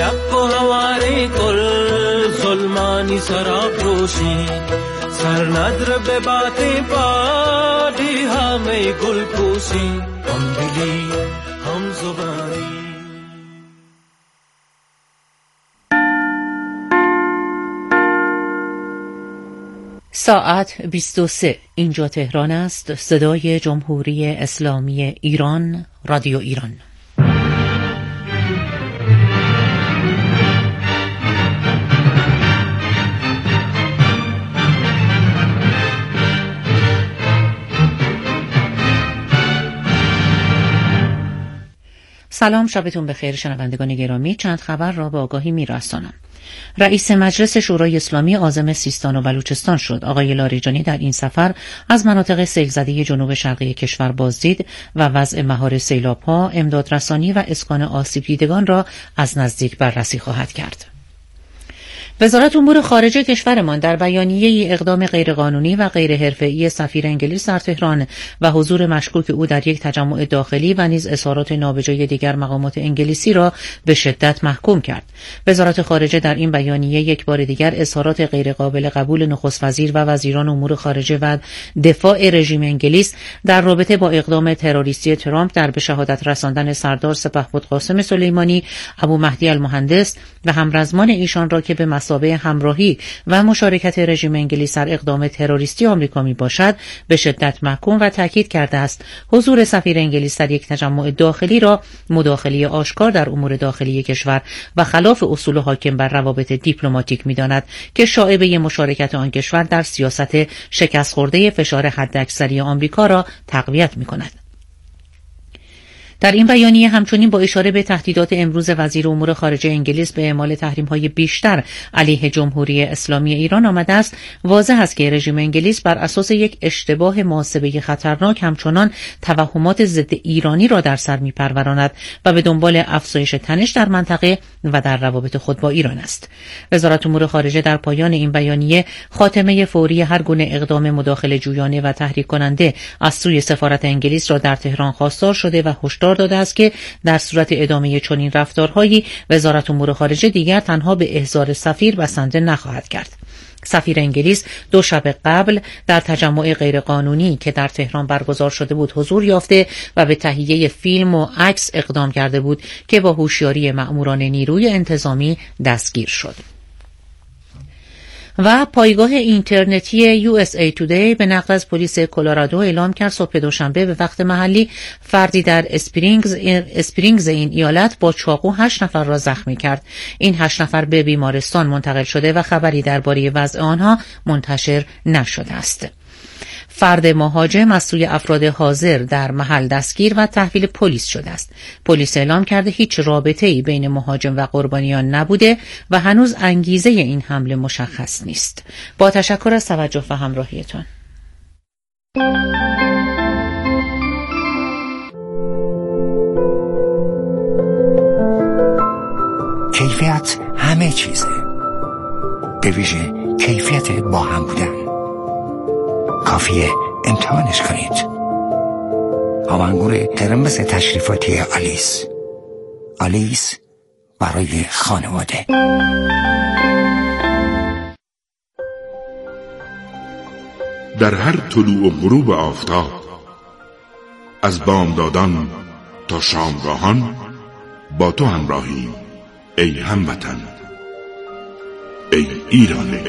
शब को हमारे कुल जुल्मानी सराब रोशी सर नद्र बे बातें पाड़ी हमें गुल पोशी हम दिली हम जुबानी. ساعت 23 اینجا تهران است. صدای جمهوری اسلامی ایران، رادیو ایران. سلام، شبتون بخیر شنوندگان گرامی. چند خبر را به آگاهی می‌رسانم. رئیس مجلس شورای اسلامی عازم سیستان و بلوچستان شد. آقای لاریجانی در این سفر از مناطق سیل‌زده جنوب شرقی کشور بازدید و وضع مهار سیلاب‌ها، امدادرسانی و اسکان آسیب دیدگان را از نزدیک بررسی خواهد کرد. وزارت امور خارجه کشورمان در بیانیه‌ای اقدام غیرقانونی و غیر حرفه‌ای سفیر انگلیس در تهران و حضور مشکوک او در یک تجمع داخلی و نیز اظهارات نابجای دیگر مقامات انگلیسی را به شدت محکوم کرد. وزارت خارجه در این بیانیه یک بار دیگر اظهارات غیرقابل قبول نخست وزیر و وزیران امور خارجه و دفاع رژیم انگلیس در رابطه با اقدام تروریستی ترامپ در به شهادت رساندن سردار سپهبد قاسم سلیمانی، ابو مهدی المهندس و همرزمان ایشان را که به مثابه همراهی و مشارکت رژیم انگلیس در اقدام تروریستی آمریکا می باشد به شدت محکوم و تاکید کرده است حضور سفیر انگلیس در یک تجمع داخلی را مداخله آشکار در امور داخلی کشور و خلاف اصول حاکم بر روابط دیپلماتیک می داند که شایبه مشارکت آن کشور در سیاست شکست خورده فشار حداکثری آمریکا را تقویت می کند. در این بیانیه همچنین با اشاره به تهدیدات امروز وزیر امور خارجه انگلیس به اعمال تحریم‌های بیشتر علیه جمهوری اسلامی ایران آمده است، واضح است که رژیم انگلیس بر اساس یک اشتباه محاسبه خطرناک همچنان توهمات ضد ایرانی را در سر می‌پروراند و به دنبال افزایش تنش در منطقه و در روابط خود با ایران است. وزارت امور خارجه در پایان این بیانیه خاتمه فوری هر گونه اقدام مداخله جویانه و تحریک کننده از سوی سفارت انگلیس را در تهران خواستار شده و هشدار داده است که در صورت ادامه چنین رفتارهایی وزارت امور خارجه دیگر تنها به احضار سفیر بسنده نخواهد کرد. سفیر انگلیس 2 شب قبل در تجمع غیرقانونی که در تهران برگزار شده بود حضور یافته و به تهیه فیلم و عکس اقدام کرده بود که با هوشیاری مأموران نیروی انتظامی دستگیر شد. و پایگاه اینترنتی USA Today به نقل از پلیس کلرادو اعلام کرد صبح دوشنبه به وقت محلی فردی در اسپرینگز این ایالت با چاقو 8 نفر را زخمی کرد. این 8 نفر به بیمارستان منتقل شده و خبری درباره وضع آنها منتشر نشده است. فرد مهاجم از سوی افراد حاضر در محل دستگیر و تحویل پلیس شده است. پلیس اعلام کرده هیچ رابطه‌ای بین مهاجم و قربانیان نبوده و هنوز انگیزه این حمله مشخص نیست. با تشکر از توجه و همراهیتان. کیفیت همه چیزه، به ویژه کیفیت با هم بودن. کافیه امتحانش کنید. آبانگور قرمز تشریفاتی آلیس. آلیس برای خانواده. در هر طلوع و غروب آفتاب، از بامدادان تا شامگاهان با تو همراهیم ای هموطن، ای ایران.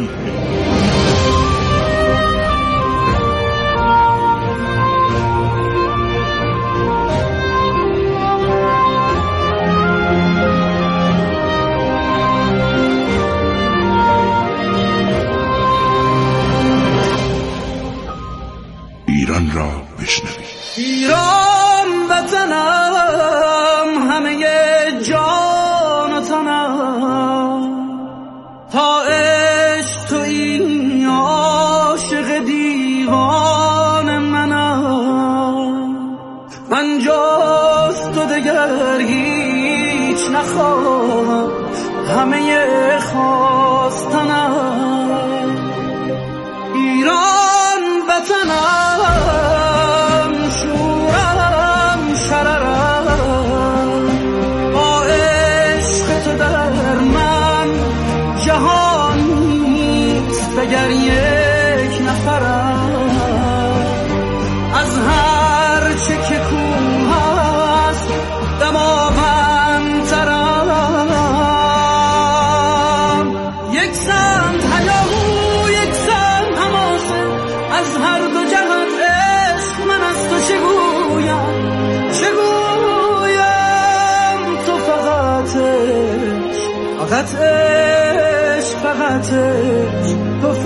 ایران را بشنوید. ایران وطنم، همه جان و تنم، تا عشق تویی عاشق دیوان منم. من جز تو دگر هیچ نخواهم، همه خواستنم. ایران وطنم، شورم شررم، با عشق تو در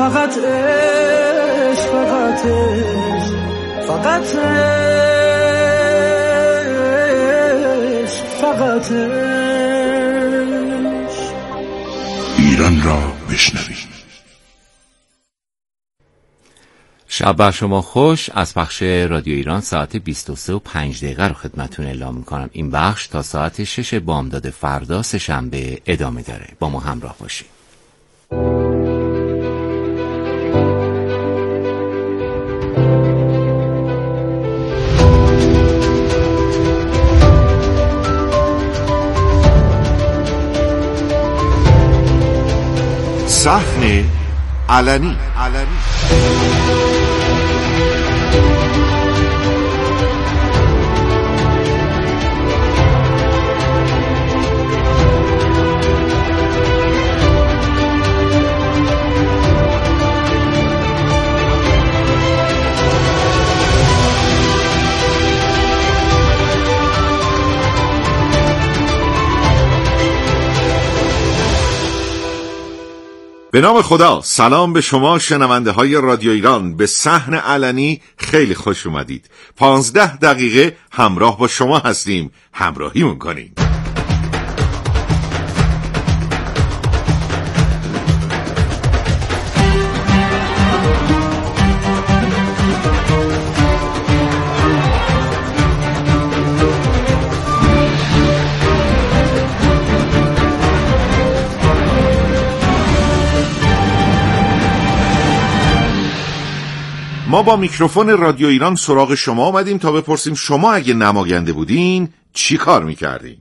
فقط عشق، فقط عشق، فقط عشق، فقط عشق. ایران را بشنوید. شب بر شما خوش. از پخش رادیو ایران ساعت 23:05 رو خدمتتون اعلام میکنم. این بخش تا ساعت 6 بامداد فردا سه‌شنبه ادامه داره. با ما همراه باشید. صحن علنی. به نام خدا، سلام به شما شنونده های رادیو ایران. به صحن علنی خیلی خوش اومدید. 15 دقیقه همراه با شما هستیم، همراهیمون کنیم. ما با میکروفون رادیو ایران سراغ شما آمدیم تا بپرسیم شما اگه نماینده بودین چی کار میکردین؟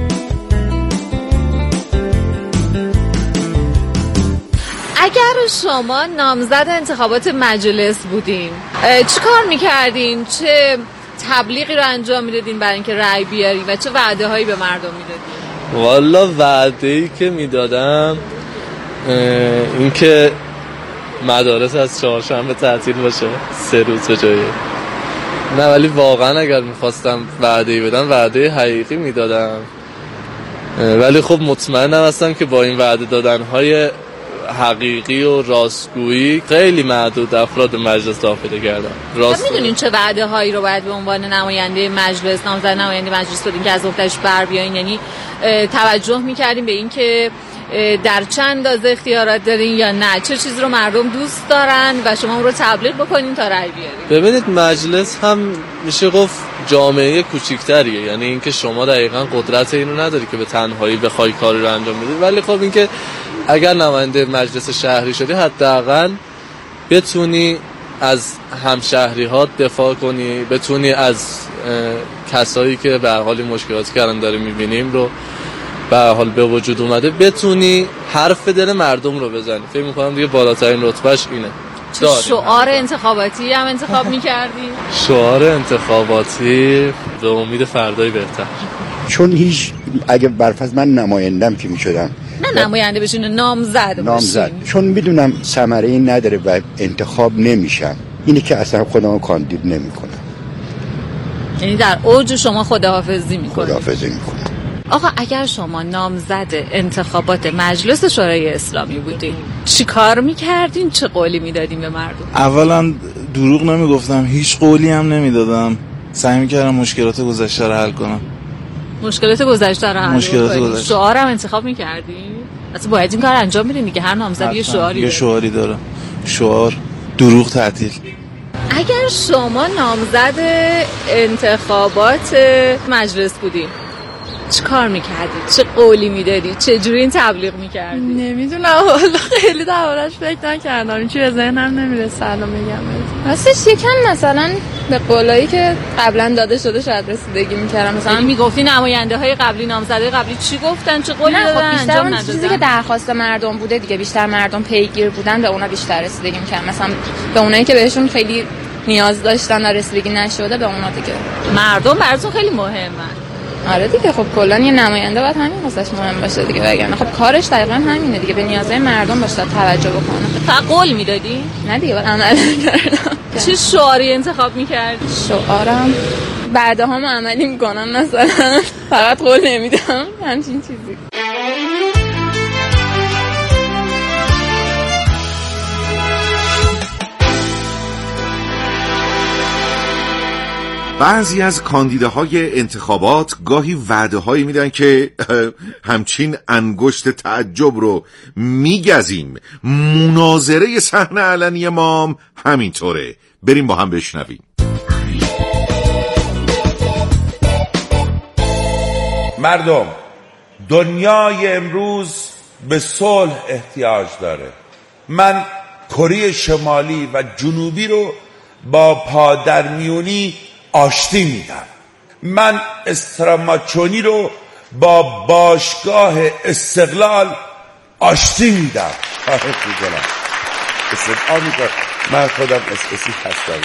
اگر شما نامزد انتخابات مجلس بودین چی کار میکردین؟ چه تبلیغی رو انجام میدادین برای اینکه رأی بیارین و چه وعده هایی به مردم میدادین؟ والا وعده‌ای که میدادم اینکه مدارس از چهارشنبه تعطیل باشه 3 روز به جای. نه ولی واقعا اگر میخواستم وعده‌ای بدم وعده حقیقی میدادم، ولی خب مطمئنم هستم که با این وعده دادنهای حقیقی و راستگویی خیلی معدود افراد مجلس داخل کردن. میدونین چه وعده هایی رو باید به عنوان نماینده مجلس، نامزد نماینده مجلس بدین که از عهده‌اش بر بیاین؟ یعنی توجه میکردیم به این که در چند اندازه اختیارات دارین یا نه؟ چه چیزی رو مردم دوست دارن و شما اون رو تبلیغ بکنین تا رأی بیارین؟ ببینید مجلس هم میشه گفت جامعه کوچیک‌تریه، یعنی اینکه شما دقیقاً قدرت اینو نداری که به تنهایی بخوای کاری رو انجام بدی، ولی خب اینکه اگر نماینده مجلس شهری شدی حداقل بتونی از همشهری‌هات دفاع کنی، بتونی از کسایی که به هر حال مشکلاتی که الان داره می‌بینیم رو به هر حال به وجود اومده بتونی حرف دل مردم رو بزنی. فکر می‌کنم دیگه بالاترین رتبهش اینه. چه شعار انتخاباتی هم انتخاب می‌کردی؟ شعار انتخاباتی به امید فردای بهتر. چون هیچ اگه برفرض من نمایندم که می‌شدم، نه نماینده بشین، نامزد. چون میدونم ثمره‌ای نداره و انتخاب نمیشم، اینه که اصلا خودمو کاندید نمی‌کنم. یعنی در اوج شما خداحافظی می‌کنید؟ خداحافظی می‌کنم. آقا اگر شما نامزد انتخابات مجلس شورای اسلامی بودین چی کار میکردین؟ چه قولی میدادین به مردم؟ اولا دروغ نمیگفتم، هیچ قولی هم نمیدادم، سعی میکردم مشکلات گذشته رو حل کنم. مشکلات گذشته رو حل کنم. شعارم انتخاب میکردین؟ اصلا باید این کار انجام بدین دیگه، هر نامزد یه شعاری داره. شعار دروغ تعطیل. اگر شما نامزد انتخابات مجلس بودین چه کار میکردی؟ چه قولی میدادی؟ چه جوری این تبلیغ میکردی؟ نمیدونم والا، خیلی دربارش فکر نکردم، این چیزی به ذهنم نمیرسه الان بگم. راستش یکم مثلا به قولایی که قبلا داده شده شاید رسیدگی میکردم. مثلا میگفتی نماینده های قبلی، نامزدهای قبلی چی گفتن؟ چه قولی دادن؟ خب بیشتر اون چیزی که درخواست مردم بوده دیگه، بیشتر مردم پیگیر بودن، به اونا بیشتر رسیدگی میکردن. مثلا به اونایی که بهشون خیلی نیاز داشتن و رسیدگی نشده به اونا دیگه. مردم براتون خیلی مهمن. آره دیگه، خب کلا یه نماینده باید همین واسش مهم باشه دیگه، وگرنه خب کارش دقیقاً همینه دیگه، به نیازهای مردم باشه توجه بکنه. فقط قول میدادی؟ نه دیگه، عمل کردم. چه شعاری انتخاب میکردی؟ شعارم بعدها هم عملی میکنم، مثلا فقط قول نمیدم، همچین چیزی. بعضی از کاندیداهای انتخابات گاهی وعده هایی میدن که همچین انگشت تعجب رو میگزیم. مناظره صحنه علنی ما همینطوره. بریم با هم بشنویم. مردم، دنیای امروز به صلح احتیاج داره. من کره شمالی و جنوبی رو با پادرمیونی آشتی میدم. من استراماچونی رو با باشگاه استقلال آشتی میدم. من خودم اسی هستم.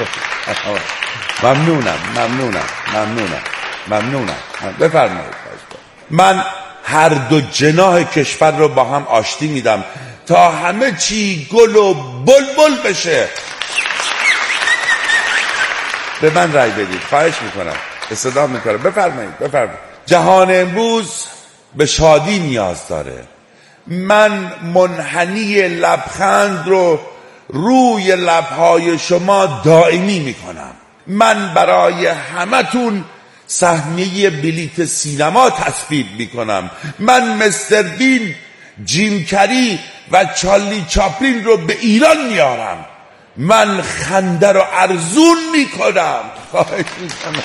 ممنونم. بفرمایید. من هر دو جناح کشور رو با هم آشتی میدم تا همه چی گل و بلبل بشه. به من رأی بدید، خواهش میکنم، استدعا میکنم. بفرمایید. جهان امروز به شادی نیاز داره. من منحنی لبخند رو روی لبهای شما دائمی میکنم. من برای همتون سهمیه بلیت سینما تصویب میکنم. من مستر بین، جیم کری و چارلی چاپلین رو به ایران میارم. من خنده رو ارزون میکنم. خواهش میکنم.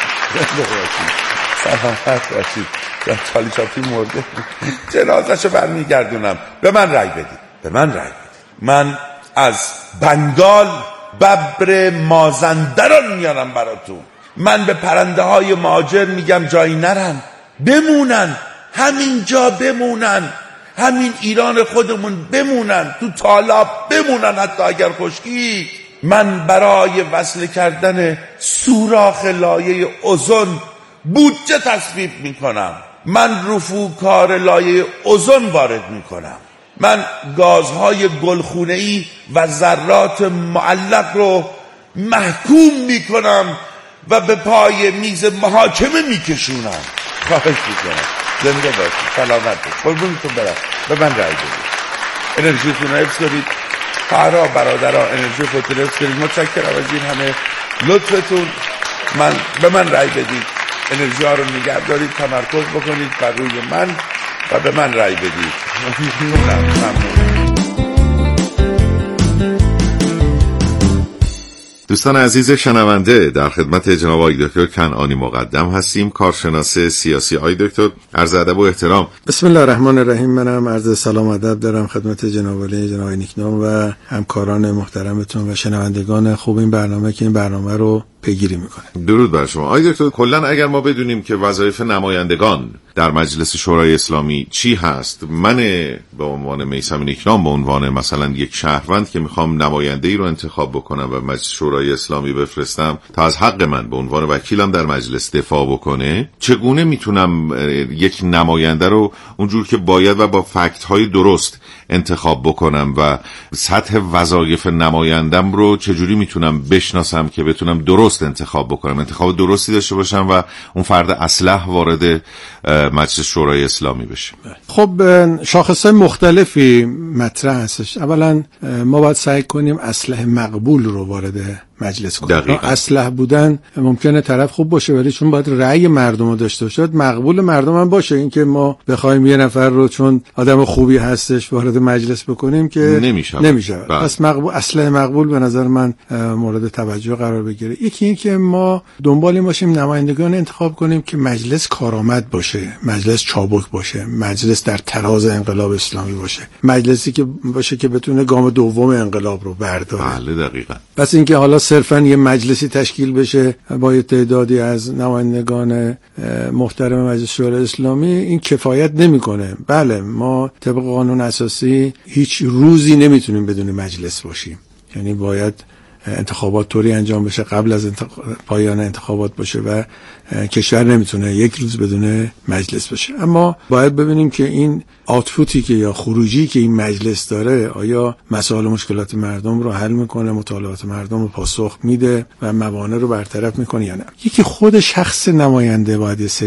سلامت باشید. چارلی چاپلین مرده، جنازه‌شو برمیگردونم. به من رأی بدید. من از بنگال ببر مازندران میارم براتون. من به پرنده های مهاجر میگم جایی نرن، بمونن همینجا، بمونن همین ایران خودمون، بمونن تو تالاب، بمونن حتی اگر خشکی. من برای وصل کردن سوراخ لایه اوزون بودجه تصویب میکنم. من رفوکار لایه اوزون وارد میکنم. من گازهای گلخونه‌ای و ذرات معلق رو محکوم میکنم و به پای میز محاکمه میکشونم. خواهش میکنم. زنده باشید، سلامت باشید، قربونتون برم. به من رأی بدید. انرژیتون رو حفظ کنید. خواهرها برادرها، انرژی خودتون حفظ کنید. متشکرم از این همه لطفتون. به من رأی بدید. انرژی ها رو نگه دارید، تمرکز بکنید بر روی من و به من رأی بدید. ممنون. دوستان عزیز شنونده، در خدمت جناب آقای دکتر کنعانی مقدم هستیم، کارشناس سیاسی. آقای دکتر، عرض ادب و احترام. بسم الله الرحمن الرحیم. منم عرض سلام و ادب دارم خدمت جناب علی، جناب نیکنام و همکاران محترمتون و شنوندگان خوب این برنامه که این برنامه رو پیگیری میکنه. درود بر شما. آقای دکتر، کلا اگر ما بدونیم که وظایف نمایندگان در مجلس شورای اسلامی چی هست، من به عنوان میثم نیکنام، به عنوان مثلا یک شهروند که میخوام نماینده‌ای رو انتخاب بکنم و مجلس شورای اسلامی بفرستم تا از حق من به عنوان وکیلم در مجلس دفاع بکنه، چگونه میتونم یک نماینده رو اونجور که باید و با فکت‌های درست انتخاب بکنم و سطح وظایف نمایندم رو چجوری میتونم بشناسم که بتونم درست انتخاب بکنم، انتخاب درستی داشته باشم و اون فرد اصلح وارد مجلس شورای اسلامی بشه؟ خب شاخصهای مختلفی مطرح هستش. اولا ما باید سعی کنیم اصلح مقبول رو وارد مجلس کنیم. اصلح بودن ممکنه طرف خوب باشه ولی چون باید رأی مردم رو داشته باشه، مقبول مردم هم باشه. این که ما بخوایم یه نفر رو چون آدم خوبی هستش وارد مجلس بکنیم که نمیشه. پس اصلح مقبول به نظر من مورد توجه قرار بگیره. یکی این که ما دنبال باشیم نمایندگان انتخاب کنیم که مجلس کارآمد باشه، مجلس چابک باشه، مجلس در تراز انقلاب اسلامی باشه، مجلسی که باشه که بتونه گام دوم انقلاب رو برداره. بله دقیقاً. پس اینکه حالا صرفاً یه مجلسی تشکیل بشه با یه تعدادی از نمایندگان محترم مجلس شورای اسلامی این کفایت نمیکنه. بله، ما طبق قانون اساسی هیچ روزی نمیتونیم بدون مجلس باشیم، یعنی باید انتخابات طوری انجام بشه قبل از پایان انتخابات باشه و کشور نمیتونه یک روز بدون مجلس باشه. اما باید ببینیم که این آوتپوتی که یا خروجی که این مجلس داره آیا مسائل و مشکلات مردم رو حل میکنه، مطالبات مردم رو پاسخ میده و موانع رو برطرف میکنه یا نه. یکی خود شخص نماینده باید یه سری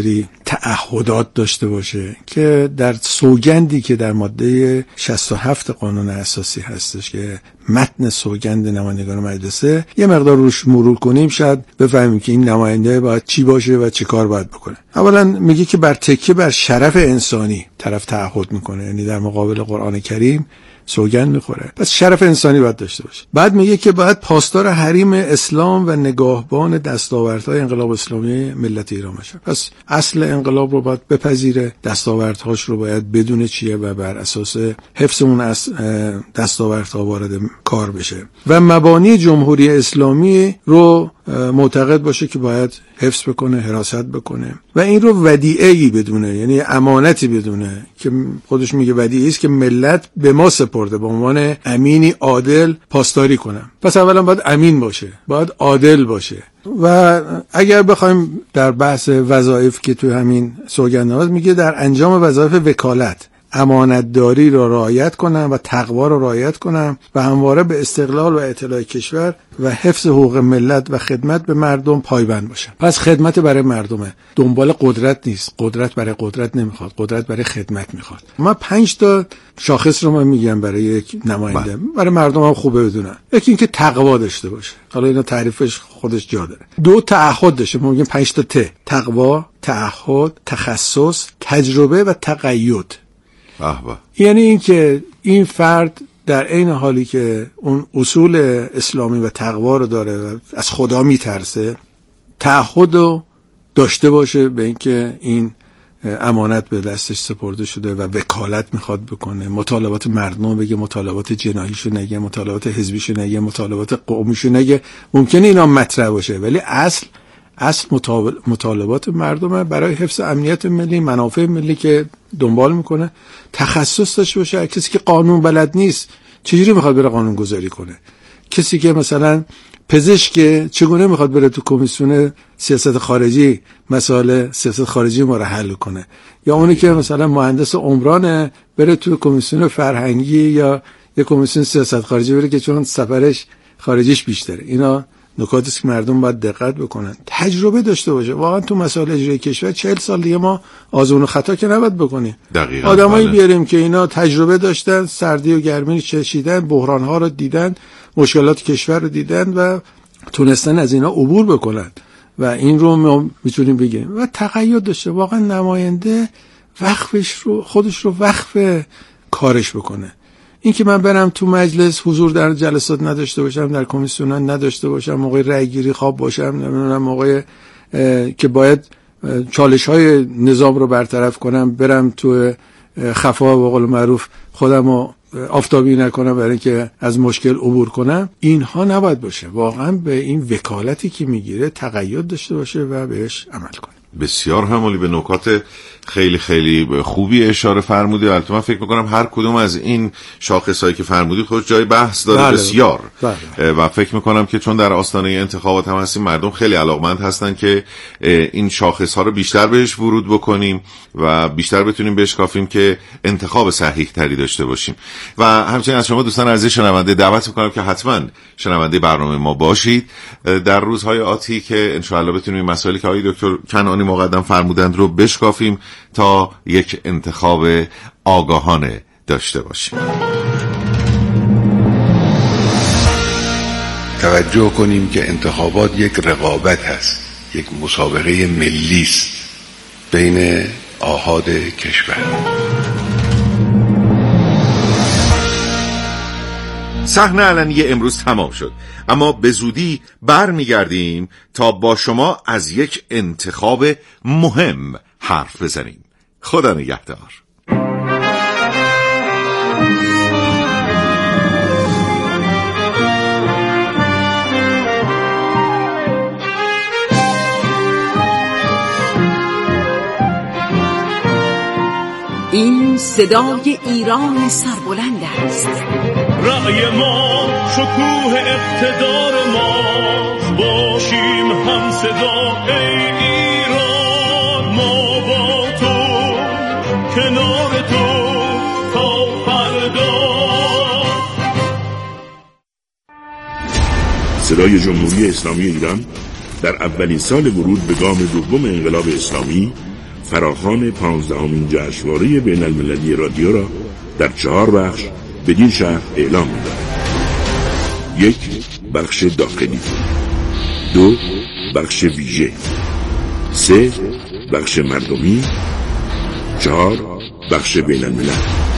تعهدات داشته باشه که در سوگندی که در ماده 67 قانون اساسی هستش که متن سوگند نمایندگان مجلسه، یه مقدار روش مرور کنیم شاید بفهمیم که این نماینده باید چی باشه و چی کار باید بکنه. اولا میگه که بر تکیه بر شرف انسانی طرف تعهد میکنه، یعنی در مقابل قرآن کریم سوگند میخوره، پس شرف انسانی باید داشته باشه. بعد میگه که باید پاسدار حریم اسلام و نگاهبان دستاوردهای انقلاب اسلامی ملت ایران باشه. پس اصل انقلاب رو باید بپذیره، دستاوردهاش رو باید بدونه چیه و بر اساس حفظ اون دستاوردها وارد کار بشه و مبانی جمهوری اسلامی رو معتقد باشه که باید حفظ بکنه، حراست بکنه و این رو ودیعه‌ای بدونه، یعنی امانتی بدونه که خودش میگه ودیعه‌ای است که ملت به ما سپرده به عنوان امینی عادل پاسداری کنم. پس اولا باید امین باشه، باید عادل باشه. و اگر بخوایم در بحث وظایف که تو همین سوگندنامه میگه در انجام وظایف وکالت امانتداری را رعایت کنم و تقوا را رعایت کنم و همواره به استقلال و اطلاع کشور و حفظ حقوق ملت و خدمت به مردم پایبند باشم. پس خدمت برای مردمه، دنبال قدرت نیست، قدرت برای قدرت نمیخواد، قدرت برای خدمت میخواد. ما 5 تا شاخص رو من میگم برای یک نماینده، برای مردم هم خوبه بدونن. یکی اینکه تقوا داشته باشه، حالا اینا تعریفش خودش جا داره. 2 تعهد داشته، ما میگیم 5 تا ت: تقوا، تعهد، تخصص، تجربه و تقید. یعنی این که این فرد در عین حالی که اون اصول اسلامی و تقوا رو داره و از خدا میترسه، تعهد رو داشته باشه به اینکه این امانت به دستش سپرده شده و وکالت میخواد بکنه، مطالبات مردم بگه، مطالبات جناحیشو نگه، مطالبات حزبیشو نگه، مطالبات قومیشو نگه. ممکنه اینا مطرح باشه ولی اصل مطالبات مردم برای حفظ امنیت ملی، منافع ملی که دنبال میکنه. تخصص داشته باشه، کسی که قانون بلد نیست چجوری میخواد بره قانون گذاری کنه؟ کسی که مثلا پزشک چگونه میخواد بره تو کمیسیون سیاست خارجی مسائل سیاست خارجی ما رو حل کنه؟ یا اونی که مثلا مهندس عمرانه بره تو کمیسیون فرهنگی یا یه کمیسیون سیاست خارجی بره که چون سفرش خارجیش بیشتره. اینا نکاتی است که مردم باید دقت بکنن. تجربه داشته باشه. واقعا تو مسائل اجرای کشور 40 سال دیگه ما آزمون و خطا که نباید بکنیم. آدمایی بیاریم که اینا تجربه داشتن، سردی و گرمی چشیدن، بحران‌ها رو دیدن، مشکلات کشور رو دیدن و تونستن از اینا عبور بکنن و این رو ما میتونیم بگیم. و تقید داشته، واقعا نماینده وقفش رو خودش رو وقف کارش بکنه. این که من برم تو مجلس حضور در جلسات نداشته باشم، در کمیسیون‌ها نداشته باشم، موقع رأی گیری خواب باشم، نمیدونم موقع که باید چالش‌های نظام رو برطرف کنم برم تو خفا و قول معروف خودمو آفتابی نکنم برای اینکه از مشکل عبور کنم، اینها نباید باشه. واقعا به این وکالتی که میگیره تقید داشته باشه و بهش عمل کنه. بسیار همالی، به نکات خیلی خیلی خوبی اشاره فرمودی. البته من فکر میکنم هر کدوم از این شاخصایی که فرمودی خود جای بحث داره. بسیار و فکر میکنم که چون در آستانه انتخابات هم هستیم مردم خیلی علاقمند هستن که این شاخصها رو بیشتر بهش ورود بکنیم و بیشتر بتونیم بشکافیم که انتخاب صحیح تری داشته باشیم. و همچنین از شما دوستان عزیز شنونده دعوت میکنم که حتما شنونده برنامه ما باشید در روزهای آتی که انشاءالله بتونیم مسائلی که آقای دکتر کنعانی مقدم فرمودند رو بشکافیم تا یک انتخاب آگاهانه داشته باشیم. توجه کنیم که انتخابات یک رقابت هست، یک مسابقه ملی است بین آحاد کشور. صحنه علنی امروز تمام شد، اما به زودی برمیگردیم تا با شما از یک انتخاب مهم حرف بزنیم. خدا نگهدار. این صدای ایران سربلند است. رأی ما شکوه اقتدار ما، باشیم هم صدا ای ایران. ما با تو کنار تو تا فردا. صدای جمهوری اسلامی ایران در اولین سال ورود به گام دوم انقلاب اسلامی فراخوان 15مین جشنواره بین المللی رادیو را در 4 بخش بدین شهر اعلام می‌دارد. 1. بخش داخلی. 2. بخش ویژه. 3. بخش مردمی. 4. بخش بین الملل.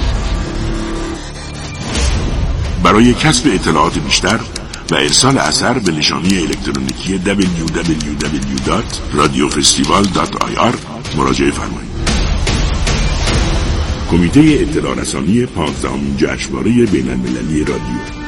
برای کسب اطلاعات بیشتر و ارسال اثر به نشانی الکترونیکی www.radiofestival.ir مراجعه فرمایید. کمیته اطلاع رسانی 15مین جشنواره بین المللی رادیو.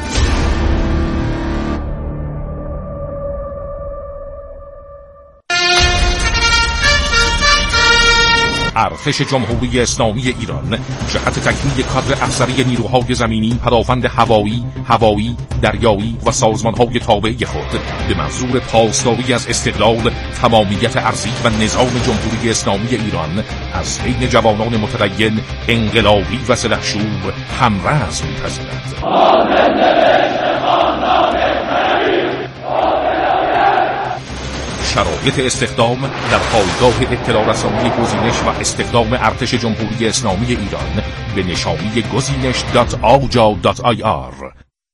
ارتش جمهوری اسلامی ایران جهت تکمیل کادر افسری نیروهای زمینی، پدافند هوایی، دریایی و سازمانهای تابع خود به منظور پاسداری از استقلال، تمامیت ارضی و نظام جمهوری اسلامی ایران از بین جوانان متدین، انقلابی و سلحشور همرز می‌پذیرد. شرایط استخدام در پایگاه اطلاع رسانی گزینش و استخدام ارتش جمهوری اسلامی ایران به نشانی گزینش.aja.ir.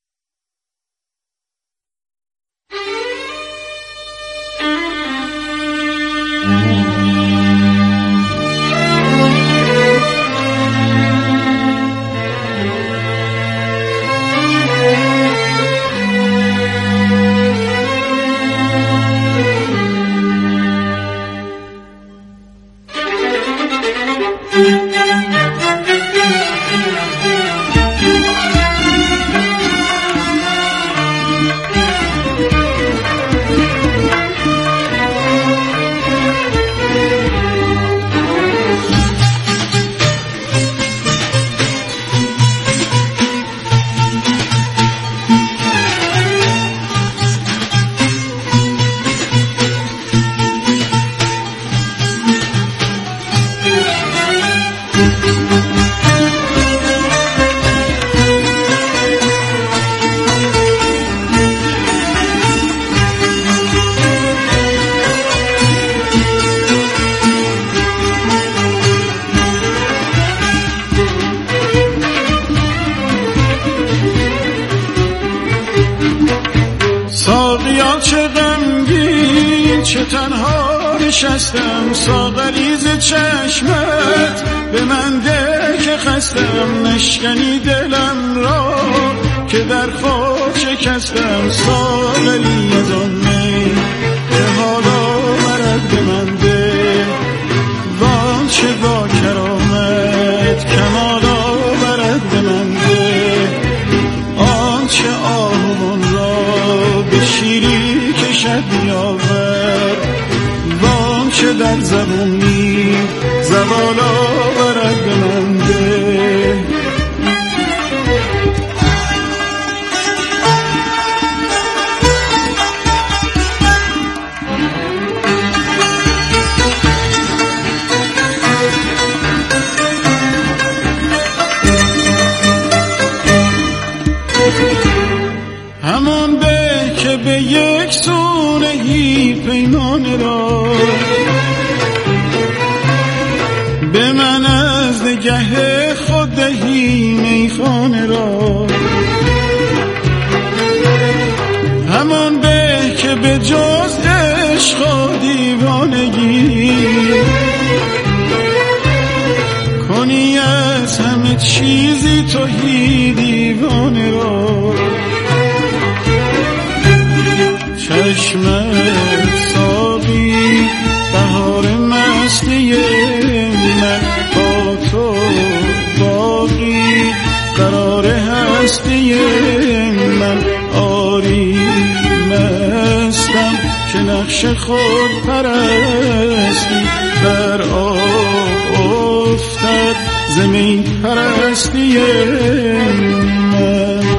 چه تنها نشستم، ساغریز چشمت به من ده که خستم، نشکنی دلم را که در خود شکستم، ساغری از آن می که حالا مرد به من ده، وان چه با کرامت کمال آورد به من ده، آن چه آهوان را به شیری کشد بیاور، وان چه در زبونی زوال آورد به من ده. همان به که به یک سونهی پیمان را به من از نگه خود دهی میخانه را، همان به که به جز عشق و دیوانگی کنی از همه چیزی توهی دیوانه را، چشمت ساقی بهار مستی من، با تو باقی قرار هستی من، آری مستم که نقش خود پرستی بر آب افتد زمین پرستی من.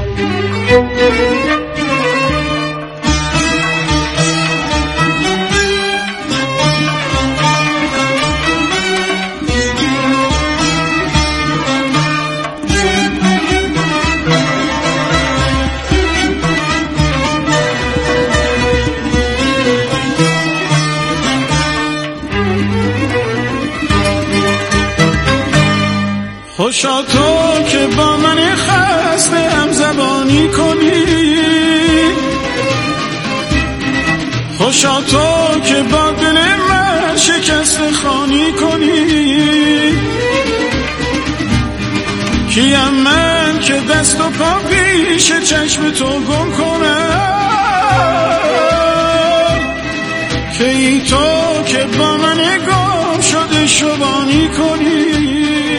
خوشا تو که با من خسته هم زبانی کنی، خوشا تو که با دل من شکست خانی کنی. کیم من که دست و پا پیش چشم تو گم کنم، که ای تو که با من گم شده شبانی کنی.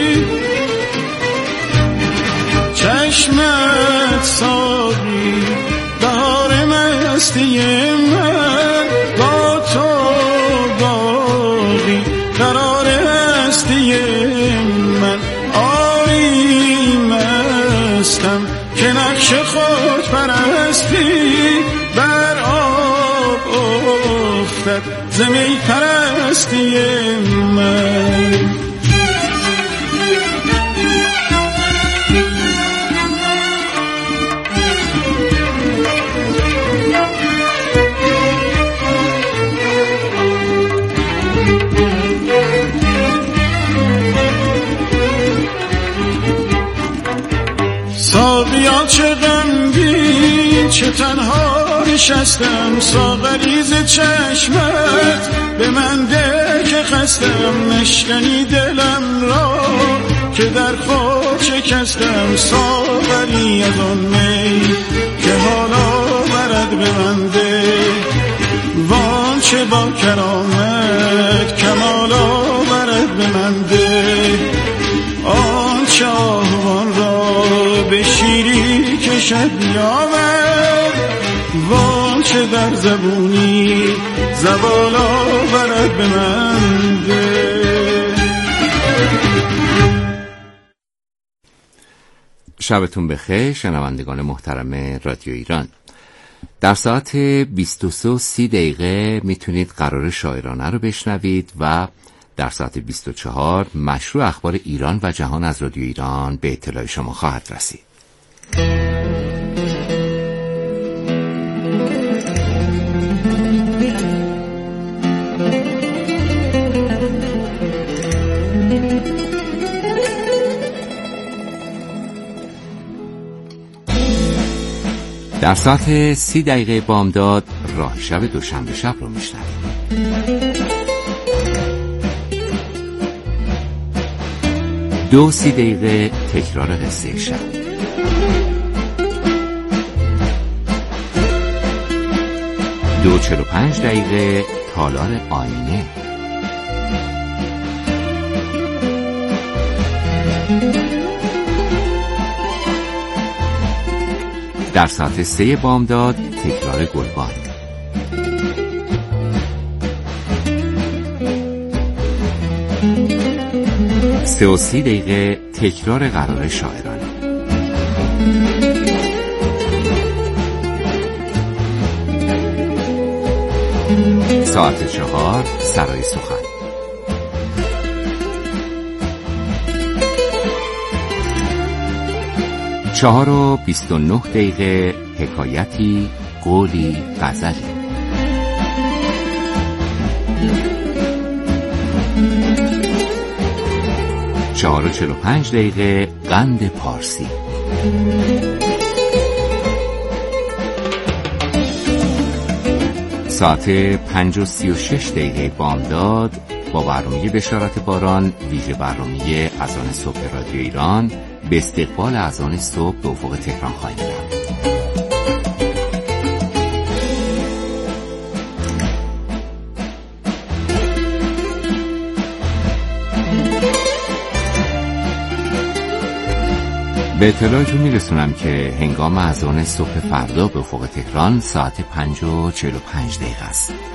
چشمت ساقی بهار مستی من، با تو باقی قرار هستی من. آری مستم که نقش خود پرستی بر آب افتد زمی پرستی من. ساقیا چه غمگین چه تنها نشستم، ساغریز چشمت به من ده که خستم. نشکنی دلم را که در خود شکستم، ساغری از آن می که حالا برد به من ده. وان چه با کرامت کمالا برد به من ده. آن شاهوان را به شیری کشد بیاور، وان چه در زبونی زبالا برد به من ده. شبتون بخیر شنوندگان محترم رادیو ایران. در ساعت 22:30 میتونید قرار شاعرانه رو بشنوید و در ساعت 24 مشروع اخبار ایران و جهان از رادیو ایران به اطلاع شما خواهد رسید. در ساعت 30 بامداد راه شب دوشنبه شب رو میشنوید. 2:30 تکرار قصه شب. 2:45 تالار آینه. در ساعت 3 بامداد تکرار گلبان. 3:30 تکرار قرار شاعرانه. ساعت 4 سرای سخن. 4:29 حکایتی، قولی، غزلی. 4:45 قند پارسی. ساعت 5:36 بامداد با برنامه بشارت باران، ویژه برنامه اذان صبح رادیو ایران به استقبال اذان صبح به افق تهران خواهیم رفت. به اطلاعتون میرسونم که هنگام اذان صبح فردا به افق تهران ساعت 5:45 است.